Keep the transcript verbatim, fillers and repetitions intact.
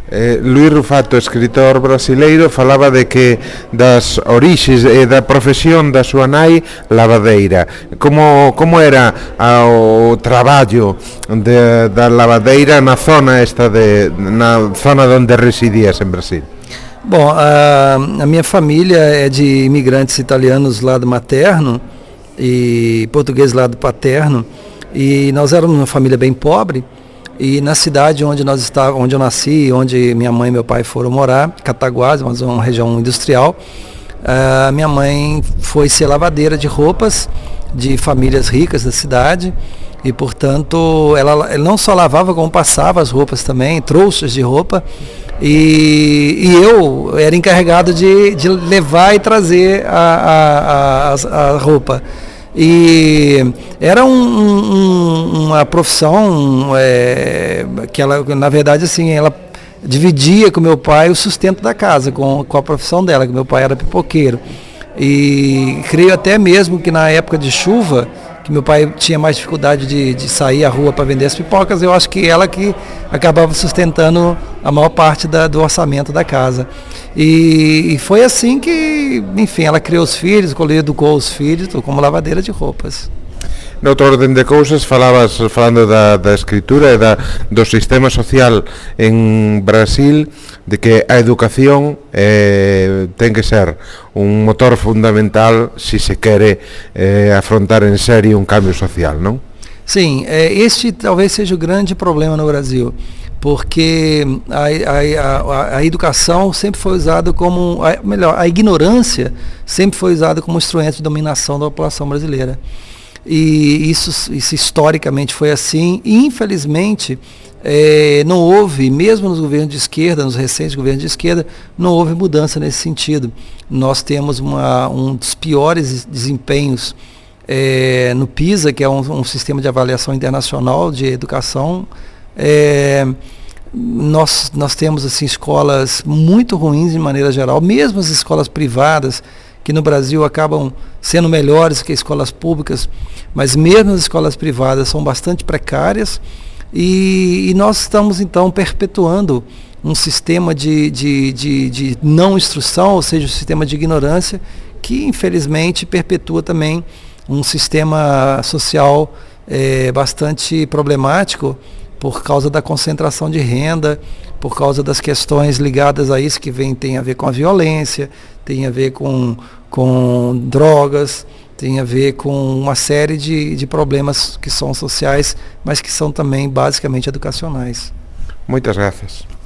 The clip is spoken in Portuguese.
Eh, Luís Rufato, escritor brasileiro, falaba de que das orixes e da profesión da súa nai lavadeira. Como, como era a, o traballo de, da lavadeira na zona esta de, na zona onde residías en Brasil? Bom, a, a minha família é de imigrantes italianos lado materno e português lado paterno, e nós éramos uma família bem pobre. E na cidade onde nós estávamos, onde eu nasci, onde minha mãe e meu pai foram morar, Cataguases, uma região industrial, a minha mãe foi ser lavadeira de roupas de famílias ricas da cidade, e portanto ela, ela não só lavava como passava as roupas também, trouxas de roupa, e, e eu era encarregado de, de levar e trazer a, a, a, a roupa. E era um, um, uma profissão é, que ela, na verdade, assim, ela dividia com meu pai o sustento da casa, com, com a profissão dela, que meu pai era pipoqueiro. E creio até mesmo que na época de chuva, que meu pai tinha mais dificuldade de, de sair à rua para vender as pipocas, eu acho que ela que acabava sustentando a maior parte da, do orçamento da casa. E, e foi assim que, enfim, ela criou os filhos, educou os filhos como lavadeira de roupas. Noutra orden de cousas, falabas, falando da, da escritura e da, do sistema social en Brasil, de que a educación eh, ten que ser un motor fundamental se se quere eh, afrontar en serio un cambio social, non? Sim, é, este talvez seja o grande problema no Brasil, porque a, a, a, a educação sempre foi usada como, a, melhor, a ignorância sempre foi usada como instrumento de dominação da população brasileira. E isso, isso historicamente foi assim, e infelizmente é, não houve, mesmo nos governos de esquerda, nos recentes governos de esquerda, não houve mudança nesse sentido. Nós temos uma, um dos piores desempenhos é, no PISA, que é um, um sistema de avaliação internacional de educação. É, nós, nós temos assim, escolas muito ruins de maneira geral, mesmo as escolas privadas, que no Brasil acabam sendo melhores que escolas públicas, mas mesmo as escolas privadas são bastante precárias, e, e nós estamos então perpetuando um sistema de, de, de, de não instrução, ou seja, um sistema de ignorância, que infelizmente perpetua também um sistema social é, bastante problemático, por causa da concentração de renda, por causa das questões ligadas a isso que vem, tem a ver com a violência, tem a ver com, com drogas, tem a ver com uma série de, de problemas que são sociais, mas que são também basicamente educacionais. Muitas graças.